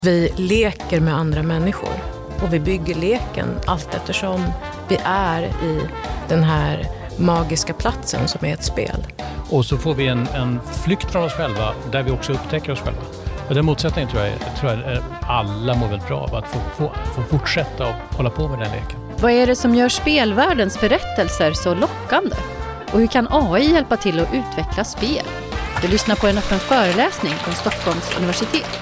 Vi leker med andra människor och vi bygger leken allt eftersom vi är i den här magiska platsen som är ett spel. Och så får vi en flykt från oss själva där vi också upptäcker oss själva. Och den motsättningen tror jag alla mår väl bra av att få fortsätta och hålla på med den leken. Vad är det som gör spelvärldens berättelser så lockande? Och hur kan AI hjälpa till att utveckla spel? Du lyssnar på en öppen föreläsning från Stockholms universitet.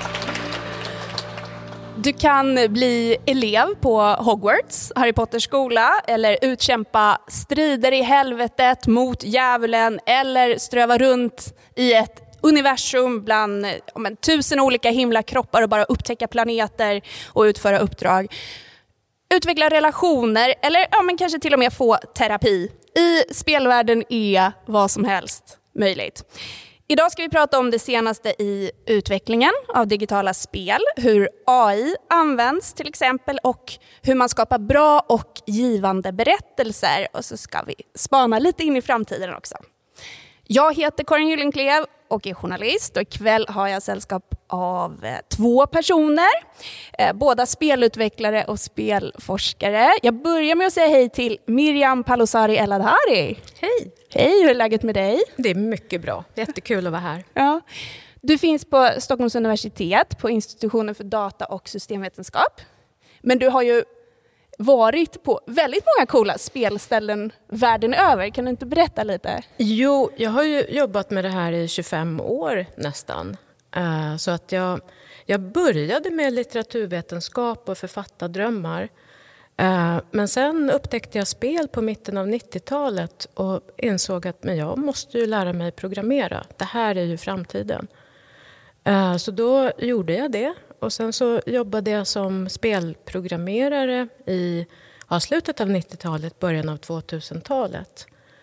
Du kan bli elev på Hogwarts, Harry Potters skola, eller utkämpa strider i helvetet mot djävulen eller ströva runt i ett universum bland 1000 olika himlakroppar och bara upptäcka planeter och utföra uppdrag. Utveckla relationer eller kanske till och med få terapi. I spelvärlden är vad som helst möjligt. Idag ska vi prata om det senaste i utvecklingen av digitala spel, hur AI används till exempel och hur man skapar bra och givande berättelser. Och så ska vi spana lite in i framtiden också. Jag heter Karin Gyllenklev och är journalist och ikväll har jag sällskap av 2 personer. Båda spelutvecklare och spelforskare. Jag börjar med att säga hej till Miriam Palosari El-Adhari. Hej! Hej, hur är läget med dig? Det är mycket bra. Jättekul att vara här. Ja. Du finns på Stockholms universitet på institutionen för data- och systemvetenskap. Men du har ju varit på väldigt många coola spelställen världen över. Kan du inte berätta lite? Jo, jag har ju jobbat med det här i 25 år nästan. Så att jag började med litteraturvetenskap och författardrömmar. Men sen upptäckte jag spel på mitten av 90-talet och insåg att jag måste ju lära mig programmera. Det här är ju framtiden. Så då gjorde jag det. Och sen så jobbade jag som spelprogrammerare i slutet av 90-talet, början av 2000-talet.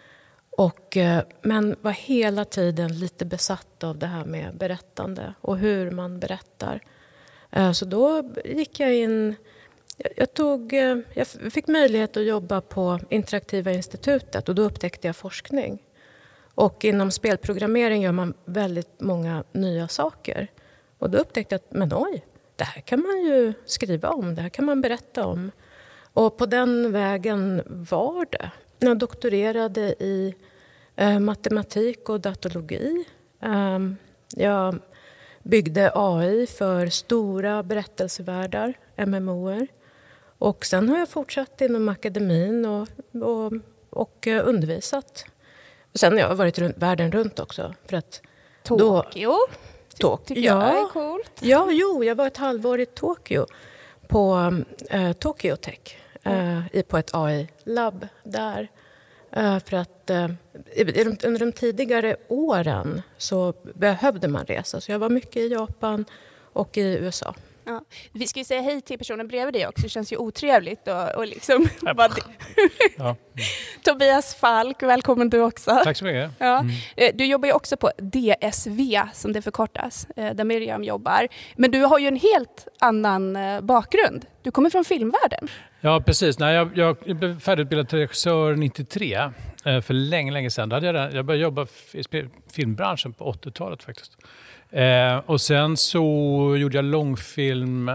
Men var hela tiden lite besatt av det här med berättande och hur man berättar. Så då gick jag in... Jag fick möjlighet att jobba på Interaktiva institutet och då upptäckte jag forskning. Och inom spelprogrammering gör man väldigt många nya saker. Och då upptäckte jag att det här kan man ju skriva om, det här kan man berätta om. Och på den vägen var det. Jag doktorerade i matematik och datalogi. Jag byggde AI för stora berättelsevärldar, MMO:er. Och sen har jag fortsatt inom akademin och undervisat. Sen har jag varit världen runt också. För att Tokyo tycker jag är coolt. Ja, jag var ett halvår i Tokyo på Tokyo Tech. På ett AI-labb där. För att under de tidigare åren så behövde man resa. Så jag var mycket i Japan och i USA. Ja. Vi ska ju säga hej till personen bredvid dig också. Det känns ju otrevligt och liksom... Ja. Tobias Falk, välkommen du också. Tack så mycket. Ja. Du jobbar ju också på DSV som det förkortas, där Miriam jobbar. Men du har ju en helt annan bakgrund. Du kommer från filmvärlden. Ja, precis. Jag blev färdigutbildad till regissör 93. För länge sedan. Jag började jobba i filmbranschen på 80-talet faktiskt. Och sen så gjorde jag långfilm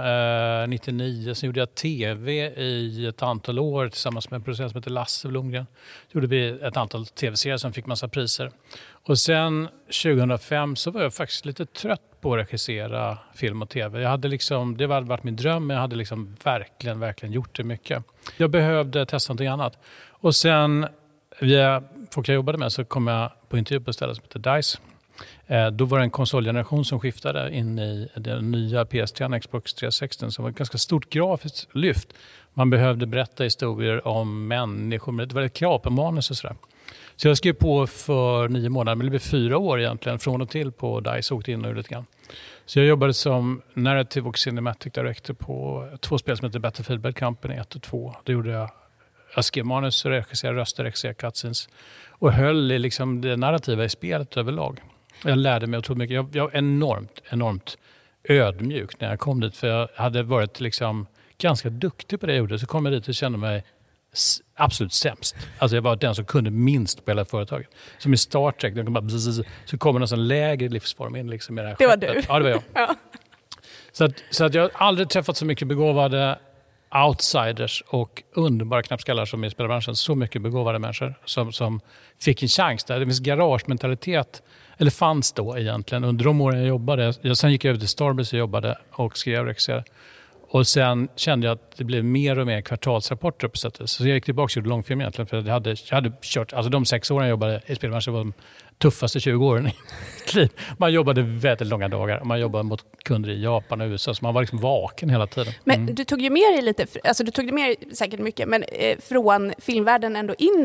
99. Sen gjorde jag tv i ett antal år tillsammans med en producent som heter Lasse Blomgren. Gjorde vi ett antal tv-serier som fick massa priser. Och sen 2005 så var jag faktiskt lite trött på att regissera film och tv. Det hade varit min dröm, men jag hade verkligen gjort det mycket. Jag behövde testa någonting annat. Och sen via folk jag jobbade med så kom jag på intervju på ett ställe som heter DICE. Då var det en konsolgeneration som skiftade in i den nya PS3 och Xbox 360 som var ett ganska stort grafiskt lyft. Man behövde berätta historier om människor. Det var ett krav på manus och sådär. Så jag skrev på för 9 månader, men det blev 4 år egentligen från och till på DICE, åkte in och lite grann. Så jag jobbade som narrative och cinematic director på 2 spel som heter Battlefield Bad Company 1 och 2. Då gjorde jag skrev manus, regisserade röster, regisserade cutscenes och höll i det narrativa i spelet överlag. Jag lärde mig otroligt mycket. Jag var enormt ödmjuk när jag kom dit. För jag hade varit ganska duktig på det jag gjorde. Så kom jag dit och kände mig absolut sämst. Alltså jag var den som kunde minst på hela företaget. Som i Star Trek. Så kommer någon sån lägre livsform in i det här. Det var du. Ja, det var jag. Ja. Så att jag har aldrig träffat så mycket begåvade outsiders och underbara knappskallar som i spelbranschen. Så mycket begåvade människor som fick en chans där. Det finns garagementalitet, eller fanns då egentligen under de åren jag jobbade. Sen gick jag över till Starbreeze och jobbade och skrev och regisserade. Och sen kände jag att det blev mer och mer kvartalsrapporter på sättet. Så jag gick tillbaka och gjorde långfilm egentligen. För jag hade kört, alltså de 6 åren jag jobbade i spelbranschen var de tuffaste 20 åren i mitt liv. Man jobbade väldigt långa dagar. Man jobbade mot kunder i Japan och USA. Så man var liksom vaken hela tiden. Men du tog ju med dig lite, alltså du tog det med säkert mycket, men från filmvärlden ändå in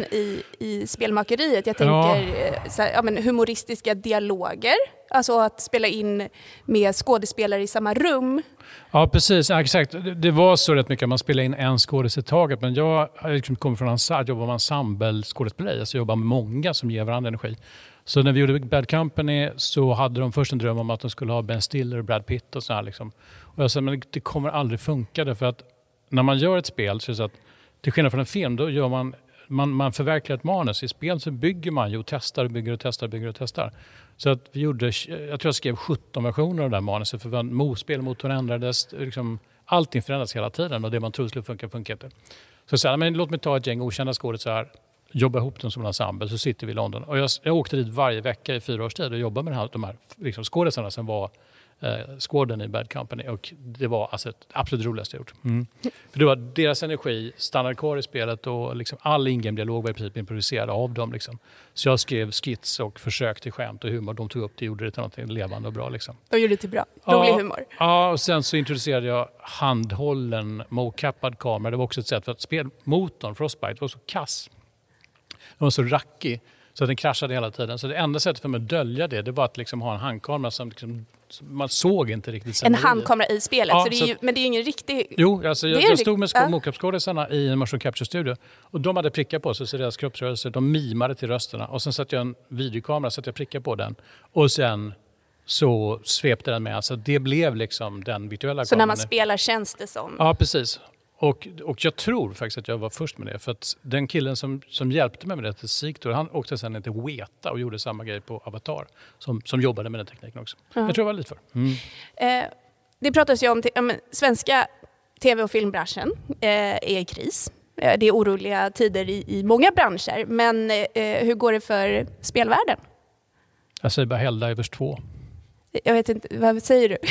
i spelmakeriet. Jag tänker så här, men humoristiska dialoger. Alltså att spela in med skådespelare i samma rum. Ja, precis. Ja, exakt. Det var så rätt mycket att man spelade in en skådis i taget. Men jag liksom kommer från att jobba med ensemble-skådespeleri. Alltså jobba med många som ger varandra energi. Så när vi gjorde Bad Company så hade de först en dröm om att de skulle ha Ben Stiller och Brad Pitt och så här liksom. Och jag sa, men det kommer aldrig funka därför att när man gör ett spel så är det så att till skillnad från en film då gör man förverkligar ett manus. I spel så bygger man ju och testar, bygger och testar. Så att vi gjorde, jag tror jag skrev 17 versioner av det här manuset för spelmotorn ändrades, liksom, allting förändras hela tiden och det man tror skulle funka inte. Så sa jag, men låt mig ta ett gäng okända skådespelare, jobba ihop dem som en ensemble, så sitter vi i London. Och jag åkte dit varje vecka i 4 års tid och jobbade med de här liksom, skådespelarna som var skåden i Bad Company och det var alltså det absolut roligaste jag gjort. För det var deras energi stannade kvar i spelet och liksom all in-game-dialog var i princip improviserad av dem. Liksom. Så jag skrev skits och försök till skämt och humor. De tog upp det och gjorde det till något levande och bra. Liksom. De gjorde det till bra. Rolig humor. Ja, och sen så introducerade jag handhållen mocappad kamera. Det var också ett sätt för att spelmotorn Frostbite var så kass. Den var så rackig så att den kraschade hela tiden. Så det enda sättet för mig att dölja det var att liksom ha en handkamera som liksom, man såg inte riktigt. En handkamera i spelet, ja, så det är ju, men det är ingen riktig... Jo, alltså jag stod med mocap-skådisarna i en motion capture-studio och de hade prickar på sig, så deras kroppsrörelser, de mimade till rösterna och sen satte jag en videokamera så att jag prickade på den och sen så svepte den med. Alltså det blev liksom den virtuella kameran. Så när man spelar känns det som... Ja, precis. Och jag tror faktiskt att jag var först med det. För att den killen som hjälpte mig med det till Sigtor, han åkte sen till Weta och gjorde samma grej på Avatar. Som jobbade med den tekniken också. Jag tror jag var lite för. Det pratas ju om svenska tv- och filmbranschen är i kris. Det är oroliga tider i många branscher. Men hur går det för spelvärlden? Jag säger bara Helldivers 2. Jag vet inte, vad säger du?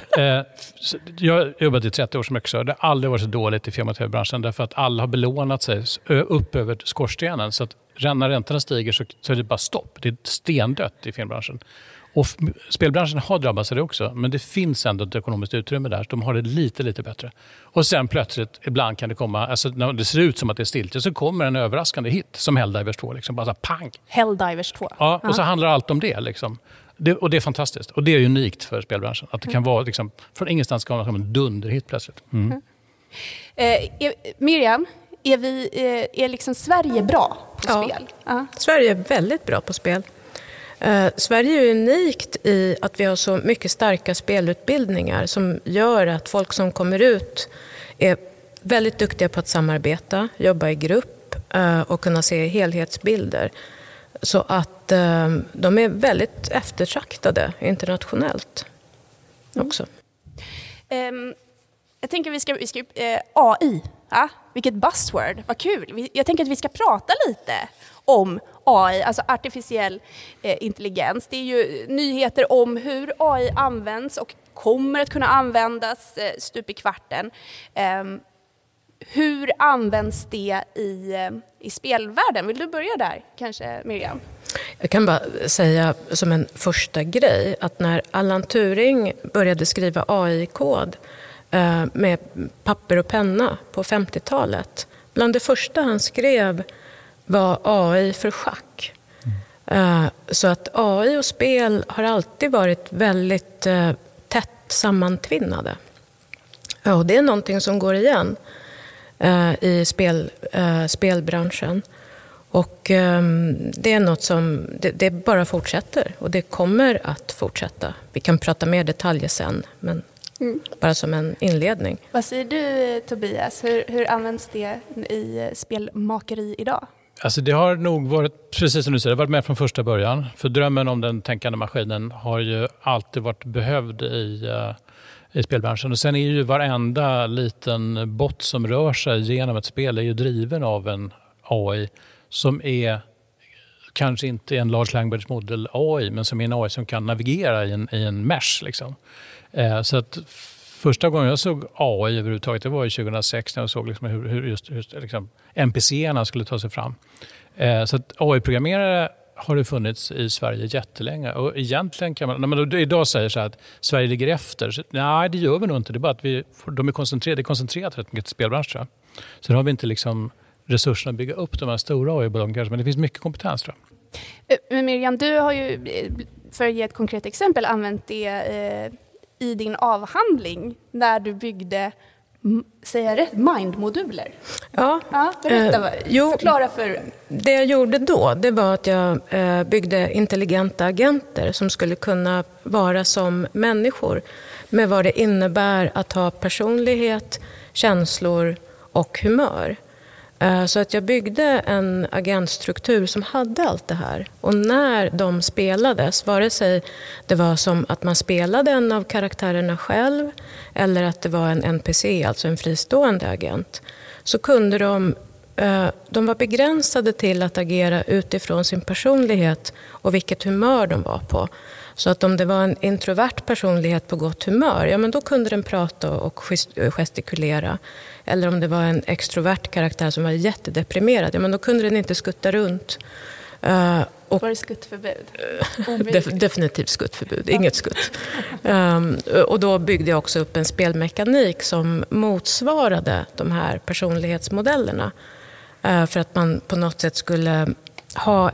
Jag har jobbat i 30 år som regissör. Det har aldrig varit så dåligt i film- och tv-branschen därför att alla har belånat sig upp över skorstenen. Så att när räntorna stiger så är det bara stopp. Det är stendött i filmbranschen. Och spelbranschen har drabbats av det också, men det finns ändå ett ekonomiskt utrymme där. De har det lite bättre. Och sen plötsligt, ibland kan det komma, alltså när det ser ut som att det är stilt, så kommer en överraskande hit som Helldivers 2. Liksom, bara så pang! Helldivers 2? Ja, och så handlar allt om det liksom. Och det är fantastiskt. Och det är unikt för spelbranschen. Att det kan vara liksom, från ingenstans kan vara som en dunderhit plötsligt. Miriam, är liksom Sverige bra på spel? Sverige är väldigt bra på spel. Sverige är unikt i att vi har så mycket starka spelutbildningar som gör att folk som kommer ut är väldigt duktiga på att samarbeta, jobba i grupp och kunna se helhetsbilder. Så att de är väldigt eftertraktade internationellt också. Jag tänker vi ska AI. Ja, vilket buzzword, vad kul. Jag tänker att vi ska prata lite om AI, alltså artificiell intelligens. Det är ju nyheter om hur AI används och kommer att kunna användas stup i kvarten. Hur används det i spelvärlden? Vill du börja där kanske, Miriam? Jag kan bara säga som en första grej att när Alan Turing började skriva AI-kod med papper och penna på 50-talet, bland det första han skrev var AI för schack. Så att AI och spel har alltid varit väldigt tätt sammantvinnade. Och det är någonting som går igen i spelbranschen. Och det är något som det bara fortsätter och det kommer att fortsätta. Vi kan prata mer detaljer sen, men bara som en inledning. Vad säger du, Tobias? Hur används det i spelmakeri idag? Alltså det har nog varit, precis som du säger, varit med från första början. För drömmen om den tänkande maskinen har ju alltid varit behövd i spelbranschen. Och sen är ju varenda liten bot som rör sig genom ett spel är ju driven av en AI som är kanske inte en large language model AI, men som är en AI som kan navigera i en mesh. Liksom. Så att första gången jag såg AI överhuvudtaget, det var ju 2006 när jag såg liksom hur just liksom NPC:erna skulle ta sig fram. Så att AI-programmerare har det funnits i Sverige jättelänge. Och egentligen kan man, när man idag säger så här att Sverige ligger efter, så, nej det gör vi nog inte. Det är bara att det är koncentrerat rätt mycket till spelbranschen, tror jag. Sen har vi inte liksom resurserna att bygga upp de här stora AI-bolagen kanske, men det finns mycket kompetens, tror jag. Men Miriam, du har ju, för att ge ett konkret exempel, använt det i din avhandling när du byggde, säger jag rätt, mind-moduler. Ja. Berätta, förklara för... Det jag gjorde då, det var att jag byggde intelligenta agenter som skulle kunna vara som människor med vad det innebär att ha personlighet, känslor och humör. Så att jag byggde en agentstruktur som hade allt det här. Och när de spelades, vare sig det var som att man spelade en av karaktärerna själv eller att det var en NPC, alltså en fristående agent, så kunde de var begränsade till att agera utifrån sin personlighet och vilket humör de var på. Så att om det var en introvert personlighet på gott humör, ja men då kunde den prata och gestikulera. Eller om det var en extrovert karaktär som var jättedeprimerad, ja men då kunde den inte skutta runt. Var det skuttförbud? Definitivt skuttförbud, inget skutt. Och då byggde jag också upp en spelmekanik som motsvarade de här personlighetsmodellerna. För att man på något sätt skulle ha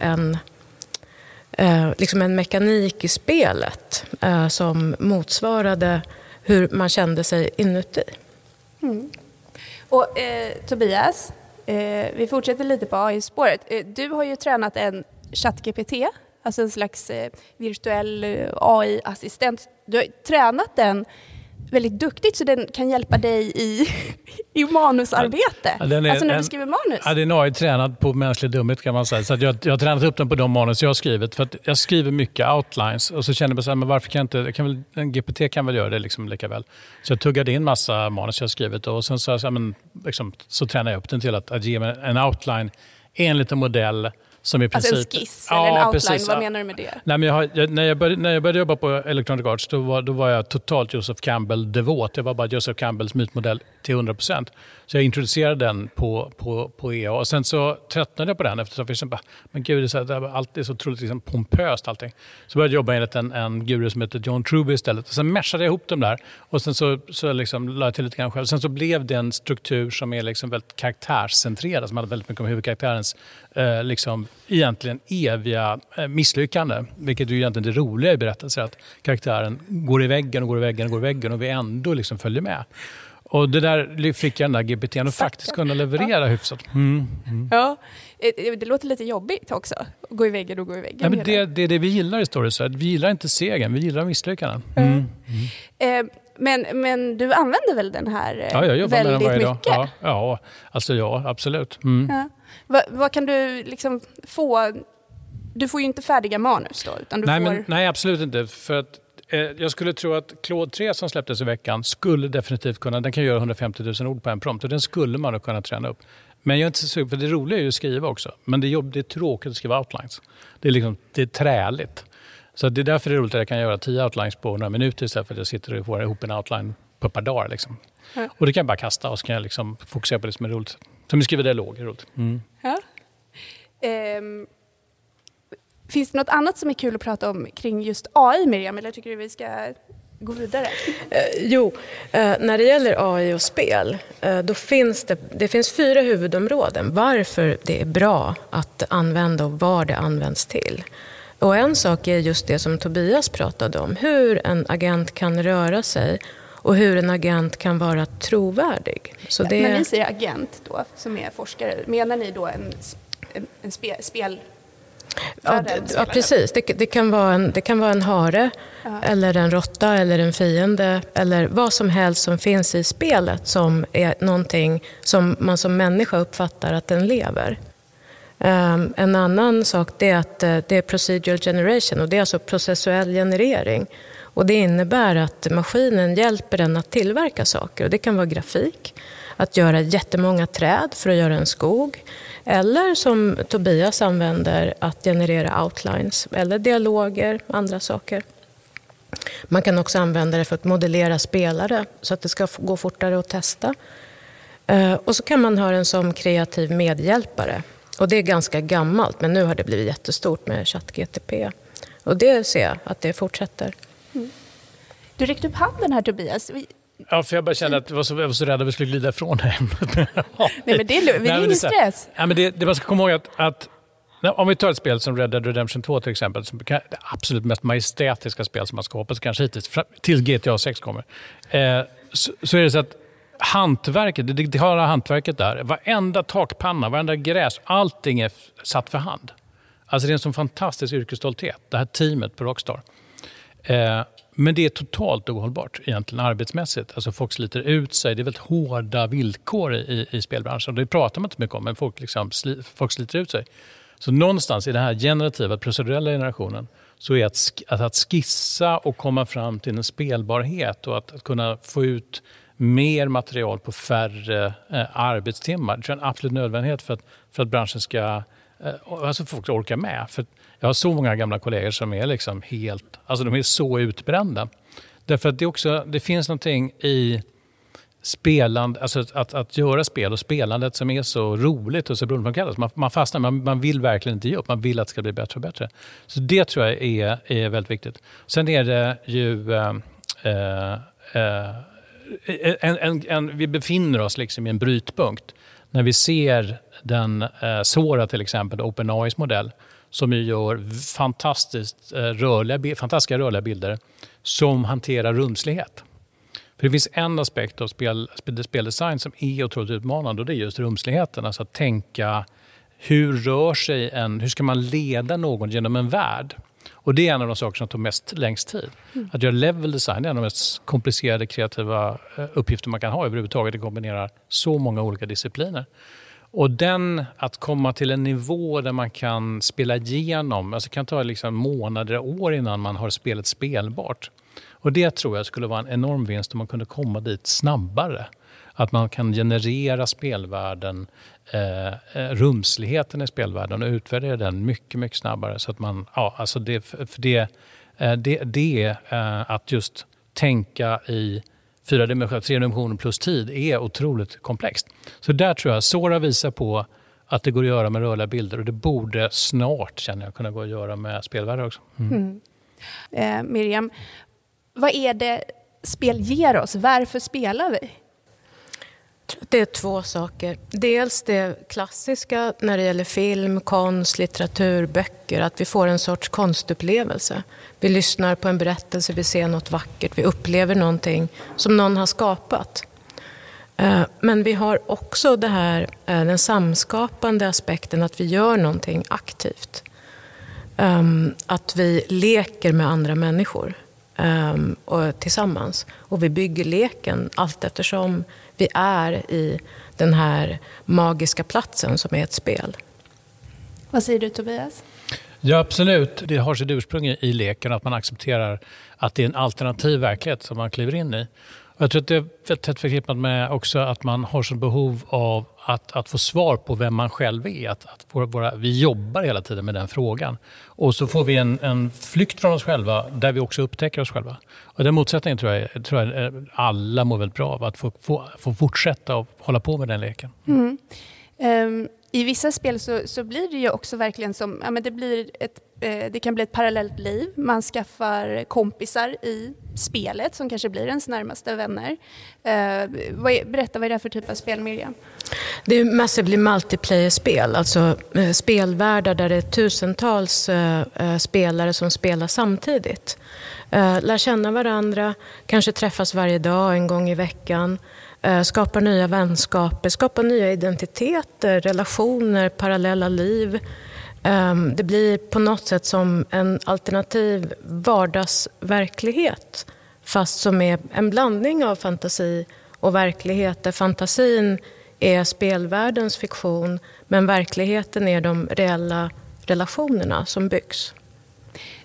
liksom en mekanik i spelet som motsvarade hur man kände sig inuti. Mm. Och Tobias, vi fortsätter lite på AI-spåret. Du har ju tränat en ChatGPT, alltså en slags virtuell AI-assistent. Du har tränat den väldigt duktigt så den kan hjälpa dig i manusarbete. Ja, alltså när du skriver manus. Ja, det är en AI tränad på mänsklig dumhet kan man säga. Så att jag har tränat upp den på de manus jag har skrivit. För att jag skriver mycket outlines och så känner jag så här, men varför kan jag inte, en GPT kan väl göra det liksom lika väl. Så jag tuggade in massa manus jag har skrivit och sen så tränar jag upp den till att ge mig en outline enligt en modell som i princip... Alltså en skiss eller en outline, precis. Vad menar du med det? Nej, men när jag började jobba på Electronic Arts då var jag totalt Joseph Campbell-devot. Jag var bara Joseph Campbells mytmodell till 100%. Så jag introducerade den på EA och sen så tröttnade jag på den eftersom jag bara, men gud, allt är så otroligt liksom pompöst allting. Så började jag jobba enligt en guru som heter John Truby istället. Och sen meshade jag ihop dem där och sen så liksom la jag till lite grann själv. Sen så blev det en struktur som är liksom väldigt karaktärscentrerad, som hade väldigt mycket om huvudkaraktärens liksom egentligen eviga misslyckande. Vilket är ju egentligen det roliga i berättelser, att karaktären går i väggen och går i väggen och går i väggen och vi ändå liksom följer med. Och det där fick jag den där GPT:n att faktiskt kunna leverera hyfsat. Ja, det låter lite jobbigt också. Gå i väggen och gå i väggen. Ja, men det är det vi gillar i stories. Vi gillar inte segern, vi gillar misslyckanden. Men du använder väl den här jag jobbar väldigt med den mycket? Ja, absolut. Ja. Vad kan du liksom få? Du får ju inte färdiga manus då. Utan du Nej, absolut inte. För att jag skulle tro att Claude 3 som släpptes i veckan skulle definitivt kunna, den kan göra 150 000 ord på en prompt och den skulle man kunna träna upp. Men jag är inte så sugen, för det roliga är ju att skriva också. Men det är tråkigt att skriva outlines. Det är träligt. Så det är därför det är roligt att jag kan göra 10 outlines på några minuter istället för att jag sitter och får ihop en outline på ett par dagar. Liksom. Ja. Och det kan jag bara kasta och så kan jag liksom fokusera på det som är roligt. Som vi skriver dialog, är roligt. Ja. Finns det något annat som är kul att prata om kring just AI, Miriam? Eller tycker du vi ska gå vidare? När det gäller AI och spel, då finns det finns 4 huvudområden. Varför det är bra att använda och vad det används till. Och en sak är just det som Tobias pratade om. Hur en agent kan röra sig och hur en agent kan vara trovärdig. Så det... När ni säger agent då, som är forskare, menar ni då en spel... Ja, precis. Det kan vara en hare eller en råtta eller en fiende eller vad som helst som finns i spelet som är någonting som man som människa uppfattar att den lever. En annan sak är att det är procedural generation och det är alltså processuell generering. Och det innebär att maskinen hjälper den att tillverka saker. Och det kan vara grafik, att göra jättemånga träd för att göra en skog. Eller som Tobias använder, att generera outlines eller dialoger, andra saker. Man kan också använda det för att modellera spelare så att det ska gå fortare att testa. Och så kan man ha den som kreativ medhjälpare. Och det är ganska gammalt, men nu har det blivit jättestort med ChatGTP. Och det ser jag att det fortsätter. Mm. Du räckte upp handen här, Tobias. Ja, för jag bara kände att jag var så rädd att vi skulle glida ifrån det ämnet. Nej, men det är ingen stress. Ja, men det man ska komma ihåg att om vi tar ett spel som Red Dead Redemption 2 till exempel, som är det absolut mest majestätiska spel som man ska hoppas kanske hittills, till GTA 6 kommer, så är det så att hantverket, det digitala hantverket där, varenda takpanna, varenda gräs, allting är satt för hand. Alltså det är en sån fantastisk yrkesstolthet, det här teamet på Rockstar. Men det är totalt ohållbart egentligen arbetsmässigt. Alltså folk sliter ut sig, det är väldigt hårda villkor i spelbranschen. Det pratar man inte mycket om, men folk sliter ut sig. Så någonstans i den här generativa, procedurella generationen så är att skissa och komma fram till en spelbarhet och att kunna få ut mer material på färre arbetstimmar. Det är en absolut nödvändighet för att branschen ska, alltså folk orkar med. För jag har så många gamla kollegor som är liksom helt, alltså de är så utbrända. Därför att det finns någonting i spelande, alltså att göra spel och spelandet som är så roligt och så beroende på vad man kallas. Man fastnar, man vill verkligen inte ge upp. Man vill att det ska bli bättre och bättre. Så det tror jag är väldigt viktigt. Sen är det ju vi befinner oss liksom i en brytpunkt när vi ser den Sora till exempel, OpenAIs modell, som ju gör fantastiska rörliga bilder som hanterar rumslighet. För det finns en aspekt av speldesign som är otroligt utmanande, och det är just rumsligheten. Alltså att tänka hur ska man leda någon genom en värld? Och det är en av de saker som tar längst tid. Att göra level design är en av de mest komplicerade kreativa uppgifter man kan ha överhuvudtaget. Det kombinerar så många olika discipliner. Och att komma till en nivå där man kan spela igenom, alltså kan ta liksom månader och år innan man har spelet spelbart. Och det tror jag skulle vara en enorm vinst om man kunde komma dit snabbare. Att man kan generera spelvärlden, rumsligheten i spelvärlden och utvärdera den mycket, mycket snabbare. Så att man, alltså det att just tänka i 3 dimensioner plus tid är otroligt komplext. Så där tror jag Sora visar på att det går att göra med rörliga bilder, och det borde snart, känner jag, kunna gå att göra med spelvärldar också. Miriam, vad är det spel ger oss? Varför spelar vi? Det är 2 saker. Dels det klassiska när det gäller film, konst, litteratur, böcker. Att vi får en sorts konstupplevelse. Vi lyssnar på en berättelse, vi ser något vackert. Vi upplever någonting som någon har skapat. Men vi har också den samskapande aspekten att vi gör någonting aktivt. Att vi leker med andra människor och tillsammans. Och vi bygger leken allt eftersom vi är i den här magiska platsen som är ett spel. Vad säger du, Tobias? Ja, absolut. Det har sitt ursprung i leken, att man accepterar att det är en alternativ verklighet som man kliver in i. Och jag tror att det är tätt förknippat med också att man har så behov av att få svar på vem man själv är. Vi jobbar hela tiden med den frågan. Och så får vi en flykt från oss själva där vi också upptäcker oss själva. Och den motsättningen tror jag alla mår väldigt bra av. Att få fortsätta och hålla på med den leken. I vissa spel så blir det ju också verkligen som, det kan bli ett parallellt liv. Man skaffar kompisar i spelet som kanske blir ens närmaste vänner. Berätta, vad är det för typ av spel, Miriam? Det är massively multiplayer-spel, alltså spelvärldar där det är tusentals spelare som spelar samtidigt. Lär känna varandra, kanske träffas varje dag, en gång i veckan. Skapar nya vänskaper, skapar nya identiteter, relationer, parallella liv. Det blir på något sätt som en alternativ vardagsverklighet, fast som är en blandning av fantasi och verklighet, där fantasin är spelvärldens fiktion, men verkligheten är de reella relationerna som byggs.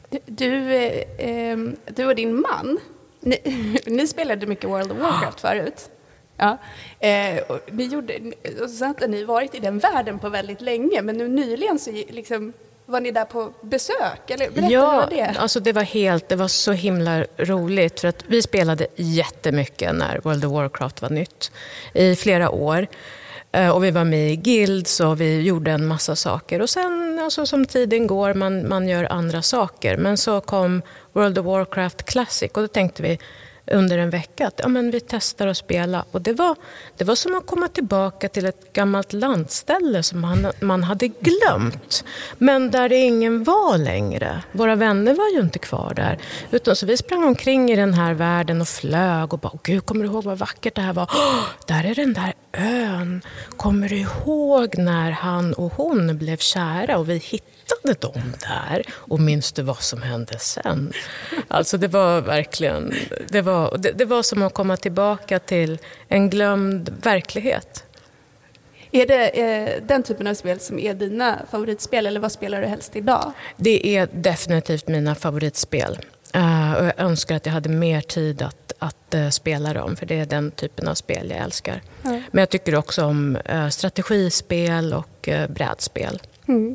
Du och din man, ni spelade mycket World of Warcraft förut. Ja. Och så hade ni varit i den världen på väldigt länge, men nu nyligen så liksom, var ni där på besök? Eller berätta det. Alltså det var så himla roligt för att vi spelade jättemycket när World of Warcraft var nytt i flera år. Och vi var med i guilds och vi gjorde en massa saker. Och sen alltså, som tiden går, man gör andra saker. Men så kom World of Warcraft Classic och då tänkte vi under en vecka att vi testar att spela. Och det var som att komma tillbaka till ett gammalt landställe som man hade glömt. Men där det ingen var längre. Våra vänner var ju inte kvar där. Utan så vi sprang omkring i den här världen och flög och bara, gud, kommer du ihåg vad vackert det här var? Där är den där ön. Kommer du ihåg när han och hon blev kära och vi hittade dem där? Och minns du vad som hände sen? Alltså det var verkligen, det var som att komma tillbaka till en glömd verklighet. Är det den typen av spel som är dina favoritspel, eller vad spelar du helst idag? Det är definitivt mina favoritspel. Och jag önskar att jag hade mer tid att spela dem, för det är den typen av spel jag älskar. Mm. Men jag tycker också om strategispel och brädspel. Mm.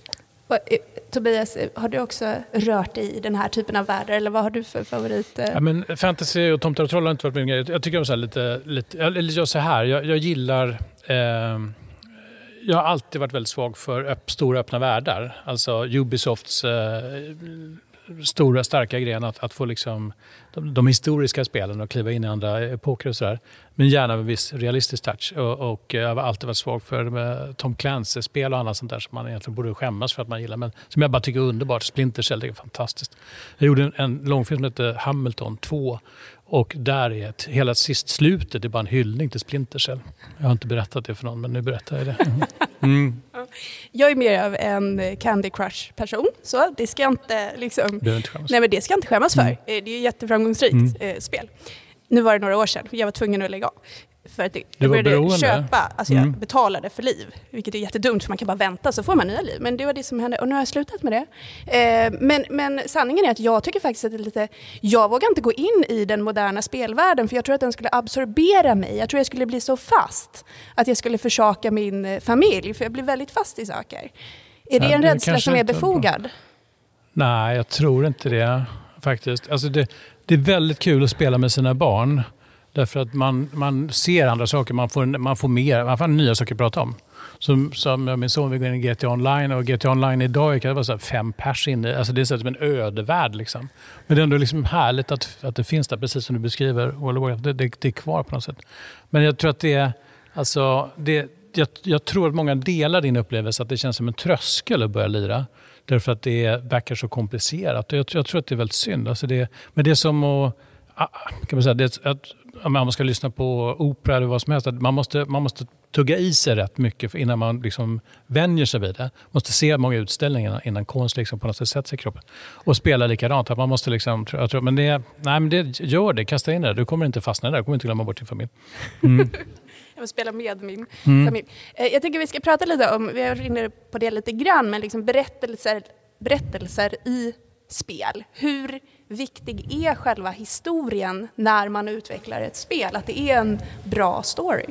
Tobias, har du också rört dig i den här typen av världar, eller vad har du för favorit? Ja, men fantasy och Tomtar och troll har inte varit min grej. Jag tycker om så här jag gillar jag har alltid varit väldigt svag för stora öppna världar. Alltså Ubisofts stora starka gren att få liksom de historiska spelen och kliva in i andra epoker och sådär. Men gärna med viss realistisk touch. Och jag har alltid varit svag för Tom Clancy-spel och annat sånt där som man egentligen borde skämmas för att man gillar. Men som jag bara tycker är underbart. Splinter Cell, det är fantastiskt. Jag gjorde en långfilm som heter Hamilton 2. Och där är hela slutet, det är bara en hyllning till Splinter Cell. Jag har inte berättat det för någon, men nu berättar jag det. Mm. Jag är mer av en Candy Crush-person, så det ska inte liksom... Nej, men det ska jag inte skämmas för. Det är ju jätteframgångsrikt spel. Nu var det några år sedan, jag var tvungen att lägga av. För att jag började köpa, alltså jag betalade för liv. Vilket är jättedumt, för man kan bara vänta så får man nya liv. Men det var det som hände, och nu har jag slutat med det. Men sanningen är att jag tycker faktiskt att det är lite... Jag vågar inte gå in i den moderna spelvärlden, för jag tror att den skulle absorbera mig. Jag tror jag skulle bli så fast att jag skulle försaka min familj, för jag blir väldigt fast i saker. Är det en rädsla som är befogad? Nej, jag tror inte det faktiskt. Alltså det är väldigt kul att spela med sina barn. Därför att man ser andra saker, man får nya saker att prata om. Som min son vill gå in i GTA Online, och GTA Online idag kan det vara så 5 pers inne. Alltså det är så som en ödevärld liksom. Men det är ändå liksom härligt att det finns där, precis som du beskriver. Det är kvar på något sätt. Men jag tror att jag tror att många delar din upplevelse att det känns som en tröskel att börja lira. Därför att det verkar så komplicerat. Och jag tror att det är väldigt synd. Alltså men det är som att... Kan man säga, om man ska lyssna på opera eller vad som helst, att man måste tugga i sig rätt mycket innan man liksom vänjer sig vid det. Man måste se många utställningar innan konst liksom på något sätt sätter sig i kroppen. Och spela likadant. Att man måste liksom, men det gör det, kasta in det. Du kommer inte fastna där, du kommer inte glömma bort din familj. Mm. Jag vill spela med min familj. Jag tycker vi ska prata lite om, vi är inne på det lite grann, men liksom berättelser i spel. Hur viktig är själva historien när man utvecklar ett spel? Att det är en bra story?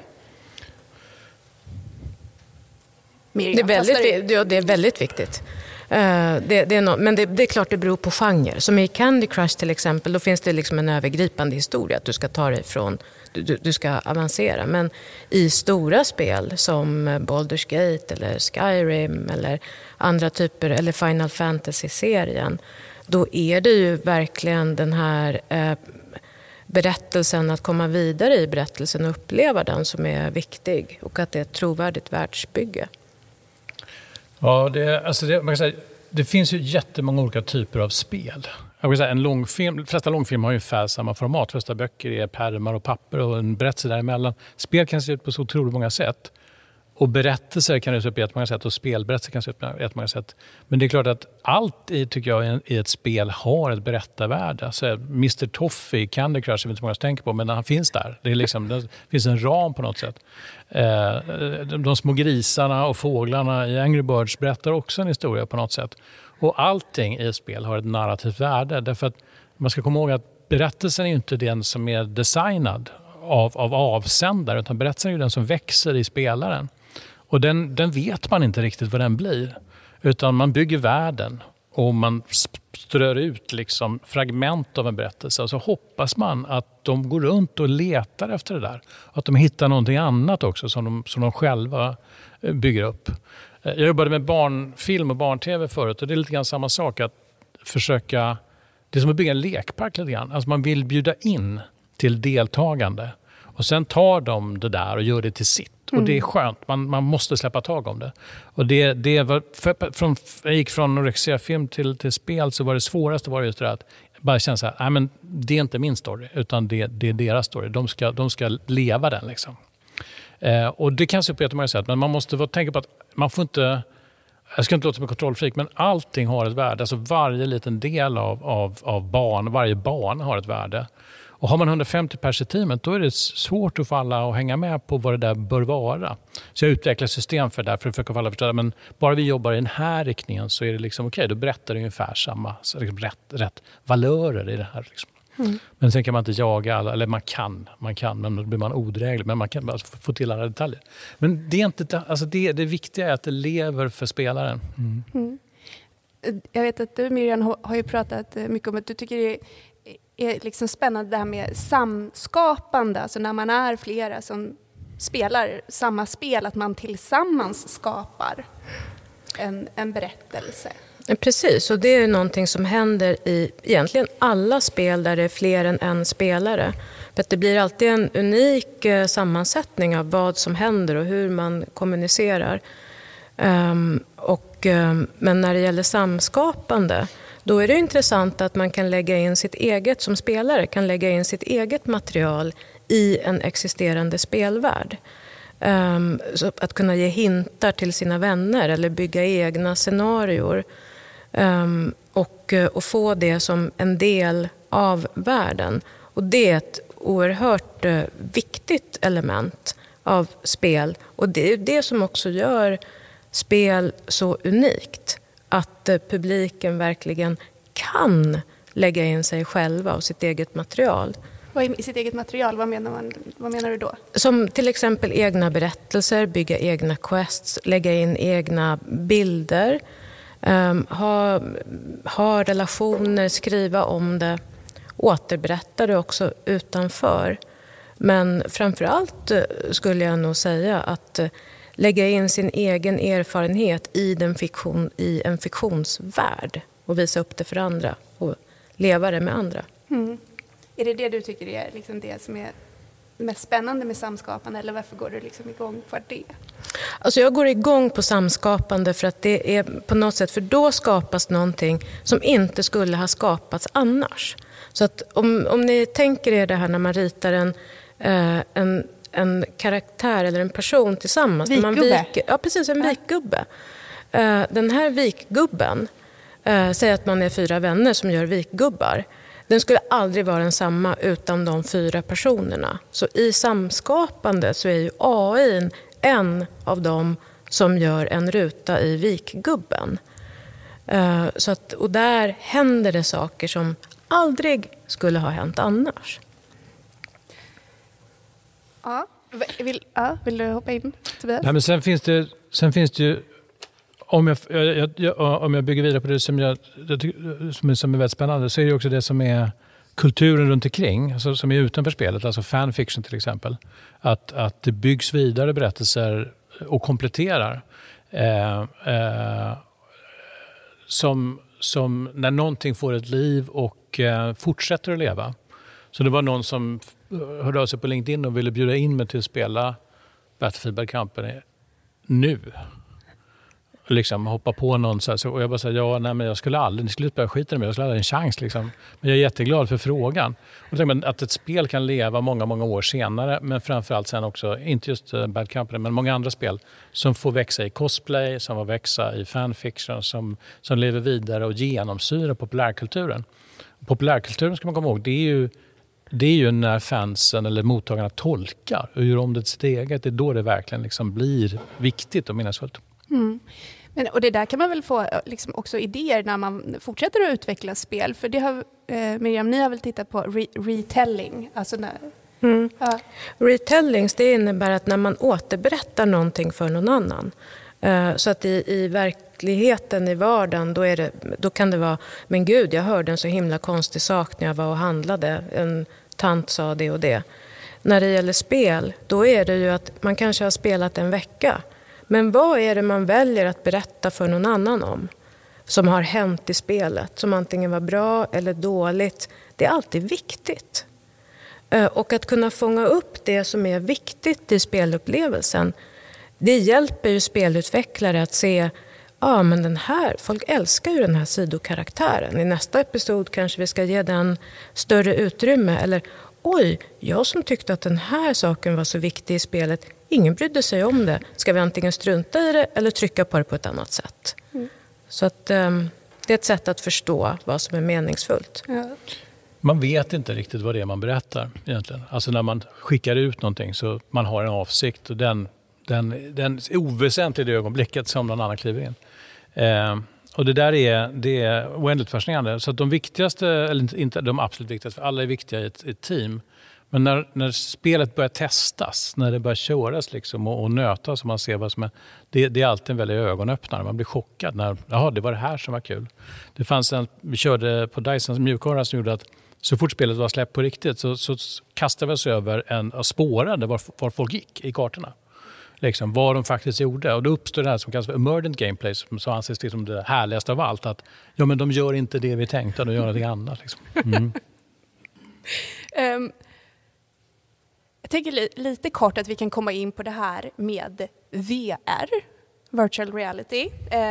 Miriam, det är väldigt viktigt. Men det är klart det beror på genre. Som i Candy Crush till exempel, då finns det liksom en övergripande historia att du ska ta dig ifrån, du ska avancera. Men i stora spel som Baldur's Gate eller Skyrim eller andra typer, eller Final Fantasy-serien, då är det ju verkligen den här berättelsen, att komma vidare i berättelsen och uppleva den, som är viktig, och att det är ett trovärdigt världsbygge. Ja, man kan säga, det finns ju jättemånga olika typer av spel. Jag kan säga, de flesta långfilmer har ju ungefär samma format. Första böcker är pärmar och papper och en berättelse däremellan. Spel kan se ut på så otroligt många sätt. Och berättelser kan se ut på jättemånga sätt, och spelberättelser kan se ut på jättemånga sätt. Men det är klart att allt tycker jag i ett spel har ett berättarvärde. Alltså Mr. Toffee, Candy Crush är inte så många som tänker på, men han finns där. Det finns en ram på något sätt. De små grisarna och fåglarna i Angry Birds berättar också en historia på något sätt. Och allting i ett spel har ett narrativt värde. Därför att man ska komma ihåg att berättelsen är ju inte den som är designad av avsändare, utan berättelsen är ju den som växer i spelaren. Och den vet man inte riktigt vad den blir. Utan man bygger världen och man strör ut liksom fragment av en berättelse. Och så hoppas man att de går runt och letar efter det där. Att de hittar någonting annat också som de själva bygger upp. Jag jobbade med barnfilm och barn-tv förut, och det är lite grann samma sak att försöka, det är som att bygga en lekpark lite grann. Alltså man vill bjuda in till deltagande och sen tar de det där och gör det till sitt. Och det är skönt, man måste släppa tag om det. Och det var, jag gick från anorexia-film till spel, så var det svåraste var just det att bara känna så här, nej men det är inte min story, utan det är deras story. De ska leva den liksom. Och det kan se på jättemånga sätt, men man måste tänka på att man får inte, jag ska inte låta som en kontrollfreak, men allting har ett värde. Alltså varje liten del av barn, varje barn har ett värde. Och har man 150 pers i teamet, då är det svårt att få alla att hänga med på vad det där bör vara. Så jag utvecklar system för det där för att försöka få alla att förstå. Men bara vi jobbar i den här riktningen så är det liksom okej, då berättar det ungefär samma, så liksom rätt valörer i det här liksom. Men sen kan man inte jaga alla, eller man kan, men då blir man odräglig, men man kan bara få till alla detaljer. Men det är inte, alltså det viktiga är att det lever för spelaren. Jag vet att du, Miriam, har ju pratat mycket om att du tycker det är liksom spännande det här med samskapande, alltså när man är flera som spelar samma spel, att man tillsammans skapar en berättelse. Precis, och det är någonting som händer i egentligen alla spel där det är fler än en spelare. För att det blir alltid en unik sammansättning av vad som händer och hur man kommunicerar. Men när det gäller samskapande, då är det intressant att man kan lägga in sitt eget, som spelare, kan lägga in sitt eget material i en existerande spelvärld. Så att kunna ge hintar till sina vänner eller bygga egna scenarior. Och få det som en del av världen. Och det är ett oerhört viktigt element av spel. Och det är det som också gör spel så unikt. Att publiken verkligen kan lägga in sig själva och sitt eget material. Vad är sitt eget material? Vad menar du då? Som till exempel egna berättelser, bygga egna quests, lägga in egna bilder, ha relationer, skriva om det, återberätta det också utanför. Men framförallt skulle jag nog säga att lägga in sin egen erfarenhet i en fiktionsvärld och visa upp det för andra och leva det med andra. Är det du tycker är liksom det som är mest spännande med samskapande, eller varför går du liksom igång för det? Alltså jag går igång på samskapande för att det är på något sätt, för då skapas någonting som inte skulle ha skapats annars. Så att om ni tänker er det här när man ritar en karaktär eller en person tillsammans. Vikgubbe? Ja, precis, en vikgubbe. Den här vikgubben, säger att man är 4 vänner som gör vikgubbar. Den skulle aldrig vara densamma utan de 4 personerna. Så i samskapande så är ju AI en av dem som gör en ruta i vikgubben. Och där händer det saker som aldrig skulle ha hänt annars. Ja, vill du hoppa in, Tobias? Nej, men sen finns det ju, om jag bygger vidare på det som är väldigt spännande, så är det också det som är kulturen runt omkring, alltså som är utanför spelet, alltså fanfiction till exempel. Att det byggs vidare berättelser och kompletterar. Som när någonting får ett liv och fortsätter att leva. Så det var någon som hörde av sig på LinkedIn och ville bjuda in mig till att spela Battlefield Bad Company nu. Liksom hoppa på någon så här, och jag bara sa men jag skulle aldrig, ni skulle inte börja skita med, jag skulle aldrig ha en chans liksom. Men jag är jätteglad för frågan. Och så att ett spel kan leva många, många år senare, men framförallt sen också, inte just Bad Company, men många andra spel som får växa i cosplay, som får växa i fanfiction, som lever vidare och genomsyrar populärkulturen. Populärkulturen ska man komma ihåg, det är ju när fansen eller mottagarna tolkar och gör om det till sitt eget, det är då det verkligen liksom blir viktigt och meningsfullt. Och det där kan man väl få liksom också idéer när man fortsätter att utveckla spel. För det har, Miriam, ni har väl tittat på retelling? Alltså ja. Retellings, det innebär att när man återberättar någonting för någon annan. Så att i verkligheten, i vardagen, då kan det vara, men gud, jag hörde en så himla konstig sak när jag var och handlade. En tant sa det och det. När det gäller spel, då är det ju att man kanske har spelat en vecka. Men vad är det man väljer att berätta för någon annan om? Som har hänt i spelet, som antingen var bra eller dåligt. Det är alltid viktigt. Och att kunna fånga upp det som är viktigt i spelupplevelsen, det hjälper ju spelutvecklare att se, men folk älskar ju den här sidokaraktären. I nästa episod kanske vi ska ge den större utrymme. Eller, oj, jag som tyckte att den här saken var så viktig i spelet, ingen brydde sig om det. Ska vi antingen strunta i det eller trycka på det på ett annat sätt? Så att det är ett sätt att förstå vad som är meningsfullt. Ja. Man vet inte riktigt vad det är man berättar egentligen. Alltså när man skickar ut någonting så man har en avsikt och den är oväsentlig i det ögonblicket som någon annan kliver in. Och det är oändligt fascinerande. Så att de viktigaste, eller inte de absolut viktigaste, för alla är viktiga i ett team. Men när spelet börjar testas, när det börjar köras liksom och nötas och man ser vad som är, det är alltid en väldigt ögonöppnare. Man blir chockad när, det var det här som var kul. Det fanns vi körde på Dysons mjukvara som gjorde att så fort spelet var släppt på riktigt så kastade vi oss över och spårade var folk gick i kartorna. Liksom, vad de faktiskt gjorde. Och då uppstår det här som kallas för emergent gameplay, som så anses liksom det härligaste av allt. Att men de gör inte det vi tänkte, de gör något annat. Liksom. Jag tänker lite kort att vi kan komma in på det här med VR, virtual reality.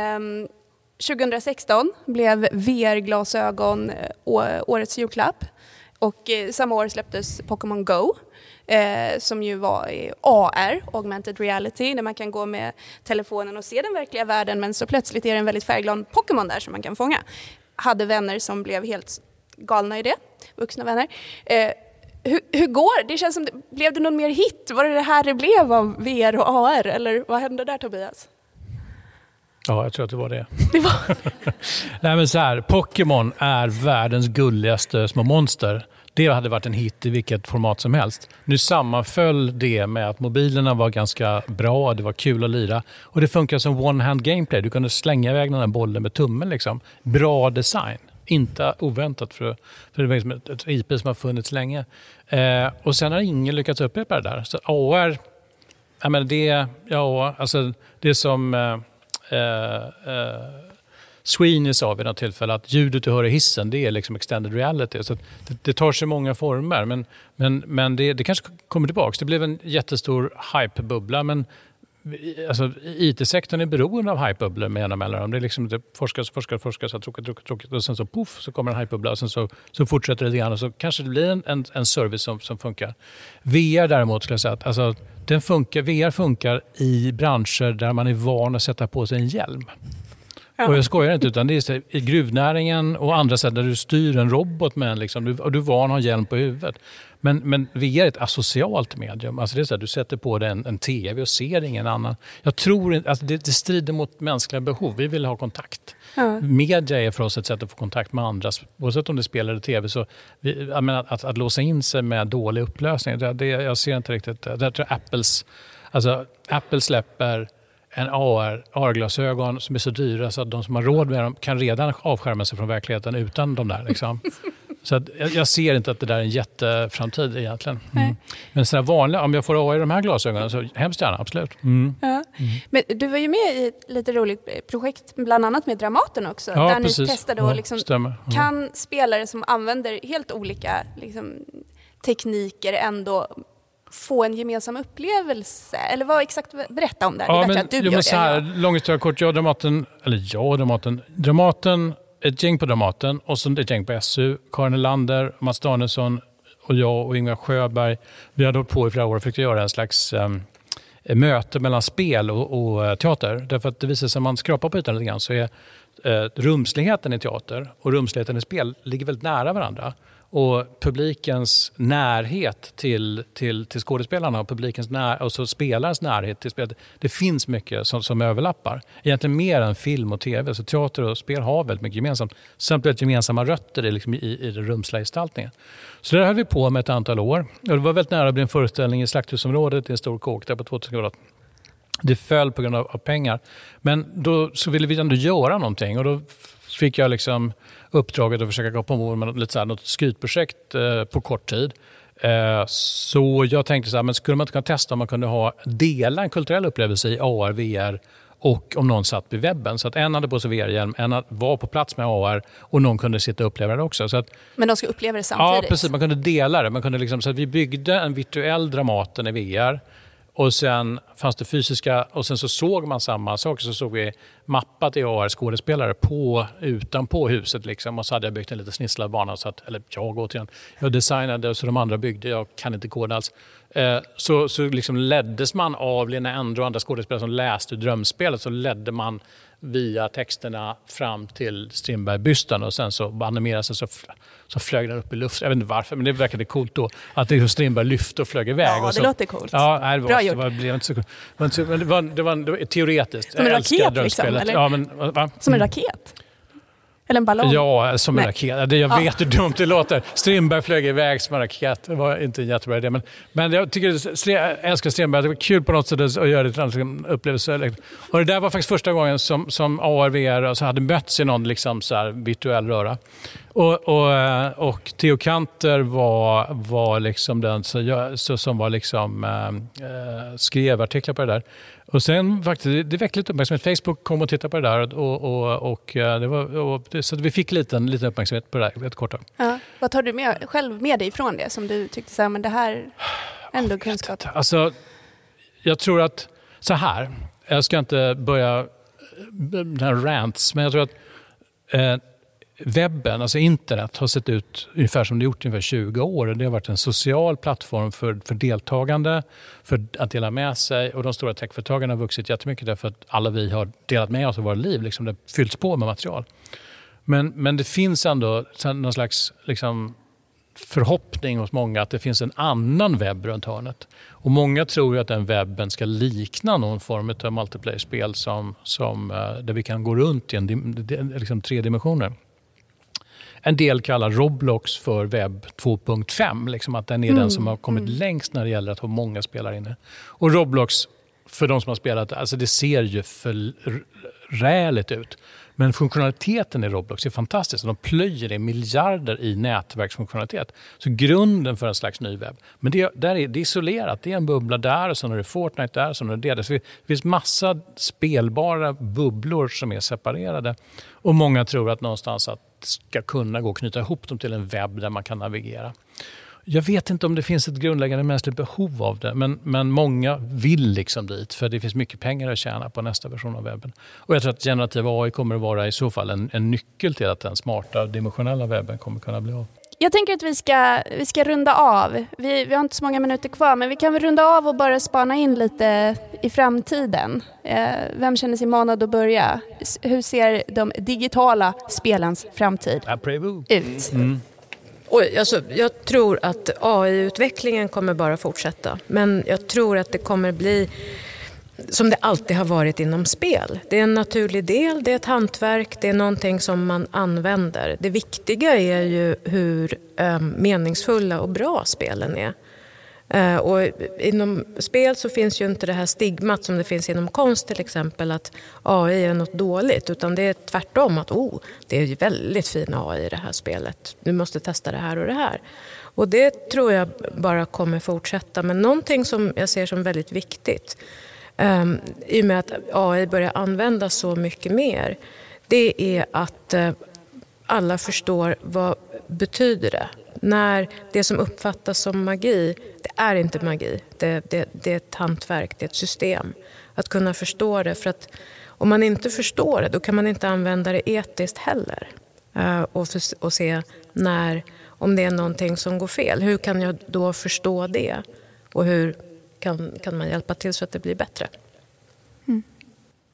2016 blev VR-glasögon årets julklapp. Och samma år släpptes Pokémon Go. Som ju var AR, augmented reality, där man kan gå med telefonen och se den verkliga världen, men så plötsligt är det en väldigt färgglad Pokémon där som man kan fånga. Hade vänner som blev helt galna i det, vuxna vänner. Hur går det? Känns som blev det någon mer hit? Var det här det blev av VR och AR? Eller vad hände där, Tobias? Ja, jag tror att det var det. Nej, men så här, Pokémon är världens gulligaste små monster. Det hade varit en hit i vilket format som helst. Nu sammanföll det med att mobilerna var ganska bra, det var kul att lira. Och det funkar som one-hand gameplay. Du kunde slänga iväg den här bollen med tummen. Liksom. Bra design. Inte oväntat för det är ett IP som har funnits länge. Och sen har ingen lyckats upprepa det där. Så AR, jag menar det är som Sweeney sa vid något tillfälle att ljudet du hör i hissen, det är liksom extended reality. Så det tar sig många former, men det kanske kommer tillbaka. Det blev en jättestor hypebubbla, men alltså, IT-sektorn är beroende av hypebubblor med ena mellan dem. Det är liksom det forskar så tråkigt och sen så puff så kommer en hypebubbla och sen så fortsätter det igen och så kanske det blir en service som funkar. VR däremot skulle jag säga att alltså, VR funkar i branscher där man är van att sätta på sig en hjälm. Ja. Och jag skojar inte, utan det är i gruvnäringen och andra sätt där du styr en robot med liksom, och du är van att ha hjälm på huvudet. Men VR är ett asocialt medium. Alltså det är så att du sätter på dig en tv och ser ingen annan. Jag tror inte, alltså det strider mot mänskliga behov. Vi vill ha kontakt. Ja. Media är för oss ett sätt att få kontakt med andra. Oavsett om det spelar tv så att låsa in sig med dålig upplösning. Jag ser inte riktigt. Jag tror Apple släpper en AR-glasögon som är så dyra så att de som har råd med dem kan redan avskärma sig från verkligheten utan de där. Liksom. Så att jag ser inte att det där är en jätteframtid egentligen. Men sådana vanliga, om jag får AR i de här glasögonen så hemskt gärna, absolut. Ja. Men du var ju med i ett lite roligt projekt, bland annat med Dramaten också. Ja, där precis. Ni testade och liksom, kan spelare som använder helt olika liksom, tekniker ändå få en gemensam upplevelse? Eller vad exakt, berätta om det. Ja, det vet att du gör så här, långt historia kort, Dramaten, ett gäng på Dramaten och så ett gäng på SU, Karin Elander, Mats Danielsson och jag och Ingvar Sjöberg. Vi hade hållit på i flera år och fick göra en slags möte mellan spel och teater. Därför att det visar sig att man skrapar på ytan lite grann så är rumsligheten i teater och rumsligheten i spel ligger väldigt nära varandra. Och publikens närhet till skådespelarna och och så spelarens närhet till spelet. Det finns mycket som överlappar. Egentligen mer än film och tv. Så teater och spel har väldigt mycket gemensamt. Samt gemensamma rötter i den rumsliga gestaltningen. Så det höll vi på med ett antal år. Och det var väldigt nära att bli en föreställning i Slakthusområdet i en stor kåk där på 2000 kvadrat. Det föll på grund av pengar. Men då så ville vi ändå göra någonting. Och då fick jag liksom uppdraget att försöka gå på mål med lite så här, något skrytprojekt på kort tid. Så jag tänkte så här, men skulle man inte kunna testa om man kunde dela en kulturell upplevelse i AR, VR och om någon satt vid webben. Så att en hade på sig VR-hjälm, en var på plats med AR och någon kunde sitta och uppleva det också. Så att, men de ska uppleva det samtidigt? Ja, precis. Man kunde dela det. Man kunde liksom, så att vi byggde en virtuell Dramaten i VR. Och sen fanns det fysiska och sen så såg man samma sak. Så såg vi mappat i AR-skådespelare utanpå huset liksom. Och så hade jag byggt en lite snisslad bana. Jag designade och så de andra byggde. Jag kan inte koda alls. Så liksom leddes man av Lena Endre och andra skådespelare som läste drömspelet. Så ledde man via texterna fram till Strindberg-bysten. Och sen så animerades det så flög den upp i luft. Jag vet inte varför, men det verkade coolt då. Att det Strindberg lyfte och flög iväg. Ja, och så, det låter coolt. Ja, bra gjort. Det blev inte så coolt. Men det var teoretiskt. Som en raket liksom? Eller? Ja, men, va? Som en raket? Eller en ballong? Ja, som en raket. Jag vet hur dumt det låter. Strindberg flög iväg som en raket. Det var inte en jättebra idé. Men jag älskar Strindberg. Det var kul på något sätt att göra det till en upplevelse. Och det där var faktiskt första gången som AR, VR alltså hade mötts i någon liksom så här virtuell röra. Och Theo Kanter var liksom den som var liksom skrev artiklar på det där. Och sen faktiskt, det väckte lite uppmärksamhet. Facebook kom och tittade på det där så vi fick lite uppmärksamhet på det där ett kort tag. Ja. Vad tar du själv med dig från det som du tyckte så här, men det här ändå kunskap? Alltså, jag tror att så här, jag ska inte börja den här rants, men jag tror att webben, alltså internet, har sett ut ungefär som det gjort ungefär 20 år. Det har varit en social plattform för deltagande, för att dela med sig. Och de stora techföretagen har vuxit jättemycket därför att alla vi har delat med oss av våra liv. Liksom det fyllts på med material. Men det finns ändå någon slags liksom, förhoppning hos många att det finns en annan webb runt hörnet. Och många tror ju att den webben ska likna någon form av multiplayer-spel där vi kan gå runt i liksom 3 dimensioner. En del kallar Roblox för webb 2.5, liksom att den är den som har kommit längst när det gäller att ha många spelare inne. Och Roblox, för de som har spelat, alltså det ser ju för räligt ut. Men funktionaliteten i Roblox är fantastisk. De plöjer i miljarder i nätverksfunktionalitet. Så grunden för en slags ny webb. Men det är isolerat. Det är en bubbla där och så är det Fortnite där och så är det. Så det finns massa spelbara bubblor som är separerade. Och många tror att någonstans att ska kunna gå och knyta ihop dem till en webb där man kan navigera. Jag vet inte om det finns ett grundläggande mänskligt behov av det, men många vill liksom dit för det finns mycket pengar att tjäna på nästa version av webben. Och jag tror att generativ AI kommer att vara i så fall en nyckel till att den smarta dimensionella webben kommer kunna bli av. Jag tänker att vi ska runda av. Vi har inte så många minuter kvar, men vi kan väl runda av och bara spana in lite i framtiden. Vem känner sig manad att börja? Hur ser de digitala spelens framtid ut? Jag tror att AI-utvecklingen kommer bara fortsätta. Men jag tror att det kommer bli som det alltid har varit inom spel. Det är en naturlig del, det är ett hantverk, det är någonting som man använder. Det viktiga är ju hur meningsfulla och bra spelen är. Och inom spel så finns ju inte det här stigmat som det finns inom konst till exempel att AI är något dåligt, utan det är tvärtom att det är ju väldigt fin AI i det här spelet. Du måste testa det här och det här. Och det tror jag bara kommer fortsätta. Men någonting som jag ser som väldigt viktigt i och med att AI börjar användas så mycket mer, det är att alla förstår vad betyder det. När det som uppfattas som magi, det är inte magi. Det är ett hantverk, det är ett system. Att kunna förstå det, för att om man inte förstår det, då kan man inte använda det etiskt heller. Och se om det är någonting som går fel. Hur kan jag då förstå det? Och hur kan man hjälpa till så att det blir bättre?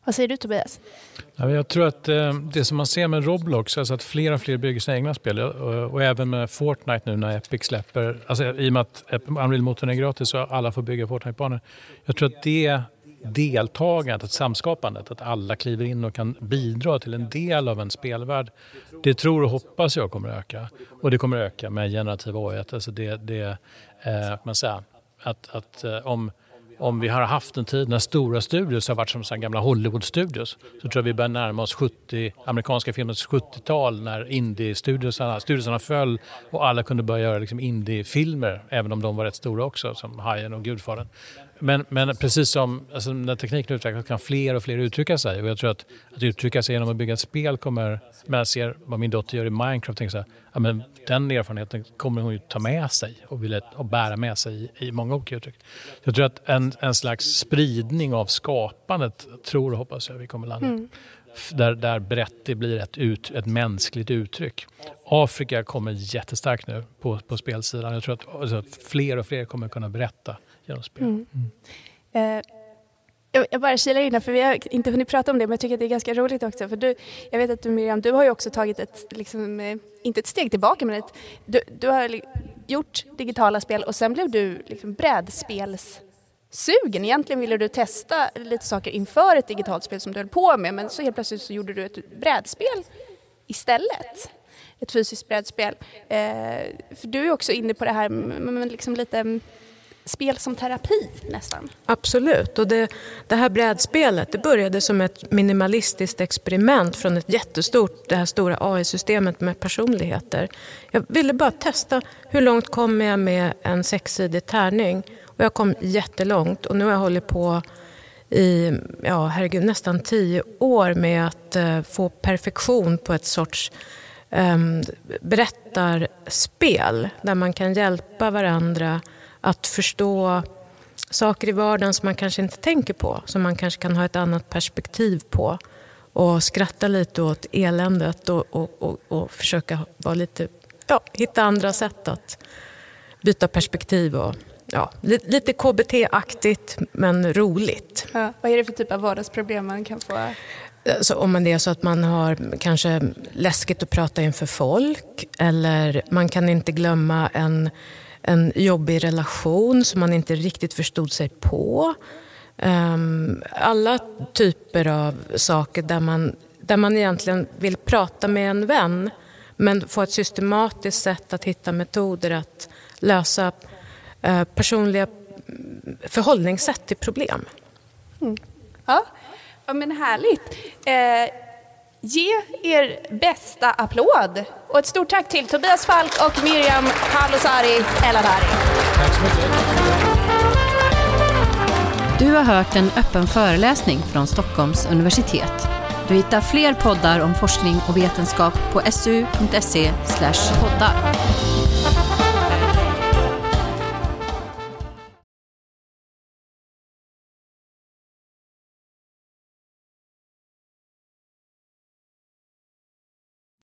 Vad säger du, Tobias? Ja, jag tror att det som man ser med Roblox, alltså att fler och fler bygger sina egna spel och även med Fortnite nu när Epic släpper, alltså i och med att Unreal-motorn är gratis så alla får bygga Fortnite-banor. Jag tror att det deltagandet, samskapandet, att alla kliver in och kan bidra till en del av en spelvärld, det tror och hoppas jag kommer att öka. Och det kommer att öka med generativ AI. Alltså man säger att om vi har haft en tid när stora studios har varit som så gamla Hollywood-studios, så tror jag vi börjar närma oss amerikanska filmens 70-tal när indie-studiosarna föll och alla kunde börja göra liksom indie-filmer, även om de var rätt stora också, som Hajen och Gudfadern. Men precis som alltså, när tekniken utvecklas kan fler och fler uttrycka sig, och jag tror att uttrycka sig genom att bygga ett spel kommer, när jag ser vad min dotter gör i Minecraft, tänker så här, ja, men den erfarenheten kommer hon ju ta med sig och bära med sig i många olika uttryck. Jag tror att en slags spridning av skapandet tror och hoppas jag vi kommer landa. Där brett det blir ett mänskligt uttryck. Afrika kommer jättestarkt nu på spelsidan. Jag tror att fler och fler kommer kunna berätta genom spel. Jag bara kilar in här, för vi har inte hunnit prata om det, men jag tycker att det är ganska roligt också. För jag vet att Miriam, du har ju också tagit inte ett steg tillbaka, men du har gjort digitala spel och sen blev du liksom brädspelssugen. Egentligen ville du testa lite saker inför ett digitalt spel som du höll på med, men så helt plötsligt så gjorde du ett brädspel istället. Ett fysiskt brädspel. För du är också inne på det här med liksom lite spel som terapi nästan. Absolut, och det här brädspelet, det började som ett minimalistiskt experiment från det här stora AI-systemet med personligheter. Jag ville bara testa hur långt kommer jag med en 6-sidig tärning, och jag kom jättelångt, och nu har jag hållit på i nästan 10 år med att få perfektion på ett sorts berättarspel där man kan hjälpa varandra att förstå saker i vardagen som man kanske inte tänker på, som man kanske kan ha ett annat perspektiv på, och skratta lite åt eländet och försöka vara hitta andra sätt att byta perspektiv och lite KBT-aktigt men roligt. Ja, vad är det för typ av vardagsproblem man kan få? Så om det är så att man har kanske läskigt att prata inför folk, eller man kan inte glömma en jobbig relation som man inte riktigt förstod sig på. Alla typer av saker där man egentligen vill prata med en vän, men få ett systematiskt sätt att hitta metoder att lösa personliga förhållningssätt till problem. Ja, men härligt. Ge er bästa applåd. Och ett stort tack till Tobias Falk och Miriam Halosari Eladari. Tack så mycket. Du har hört en öppen föreläsning från Stockholms universitet. Du hittar fler poddar om forskning och vetenskap på su.se/poddar.